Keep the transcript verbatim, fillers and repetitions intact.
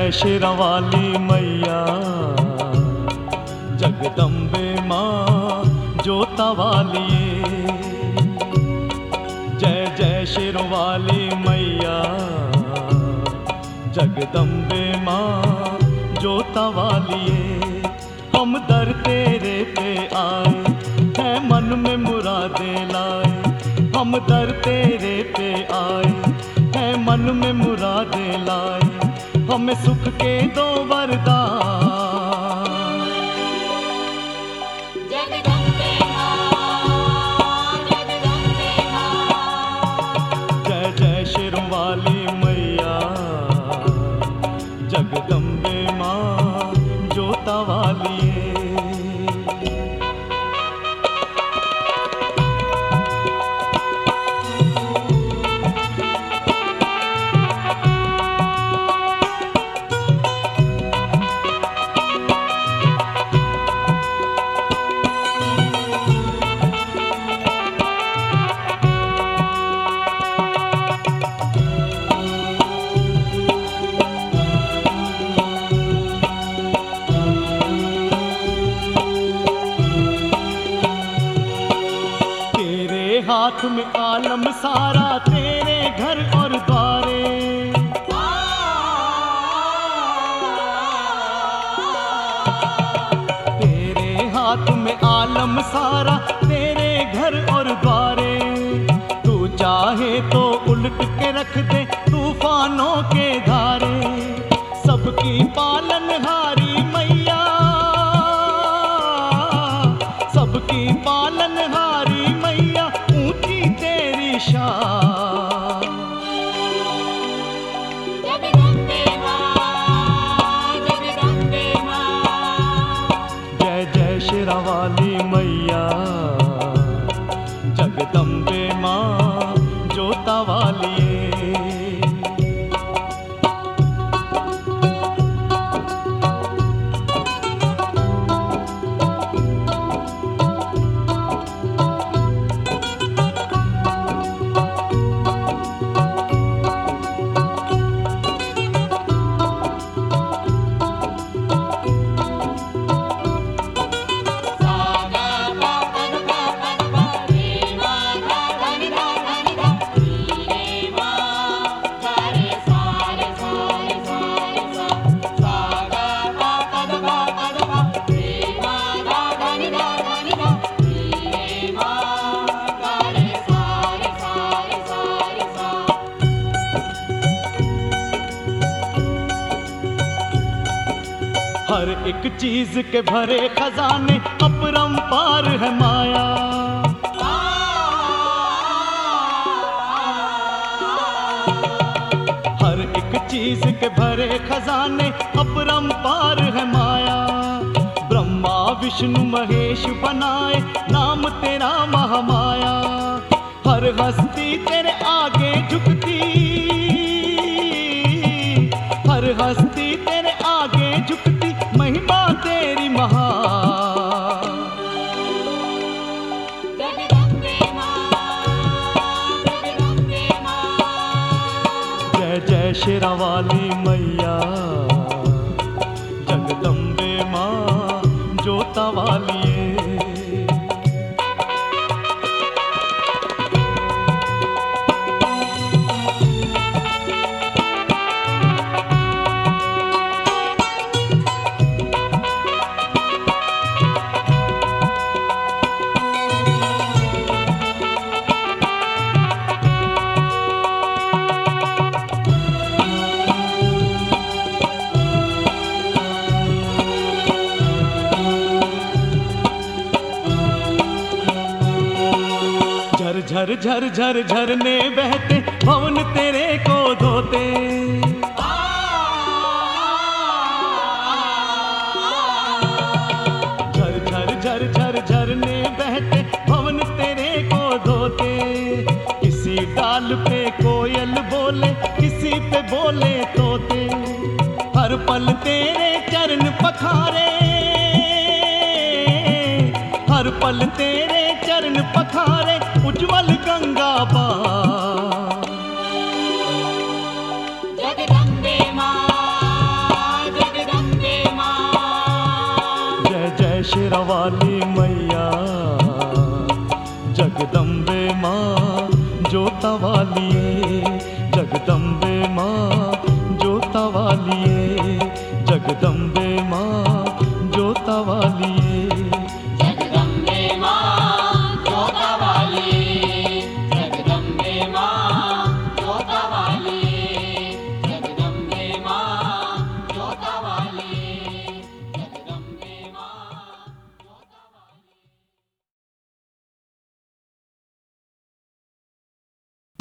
जय शेरावाली मैया जगदम्बे माँ जोता वालिए। जय जय शेरावाली मैया जगदम्बे माँ जोता वालिए। हम दर तेरे पे आए हैं मन में मुरादे लाए। हम दर तेरे पे आए हैं मन में मुरादे लाए। हमें सुख के दो वरदान। जगदम्बे माँ, जगदम्बे माँ। जय जय शेरावाली मैया जगदम्बे माँ जोता वालिए। हाथ में आलम सारा तेरे घर और द्वारे। तेरे हाथ में आलम सारा तेरे घर और द्वारे। तू चाहे तो उलट के रख दे तूफानों के धारे। सबकी पालनहारी मैया, सबकी पालनहारी मैया ऊंची तेरी शान। जगदम्बे माँ, जगदम्बे माँ। जय जय शेरावाली मैया जगदम्बे माँ जोता वालिए। हर एक चीज के भरे खजाने अपरंपार है माया। हर एक चीज के भरे खजाने अपरंपार है माया। ब्रह्मा विष्णु महेश बनाए नाम तेरा महामाया। हर हस्ती तेरे आगे झुकती, हर हस्ती तेरे आगे झुकती महिमा तेरी महान। जगदम्बे माँ, जगदम्बे माँ। जय जय शेरावाली मैया जगदम्बे माँ जोता वालिए। झर झर झर झरने बहते भवन तेरे को धोते। झर झर झर झर झरने बहते भवन तेरे को धोते। किसी डाल पे कोयल बोले किसी पे बोले तोते। हर पल तेरे चरण पखारे, हर पल तेरे चरण पखारे उज्जवल गंगा पार। जगदम्बे माँ, शेरा वाली मैया, जगदम्बे माँ जोता वालिए, जगदम्बे माँ जोता वालिए, जगदम्बे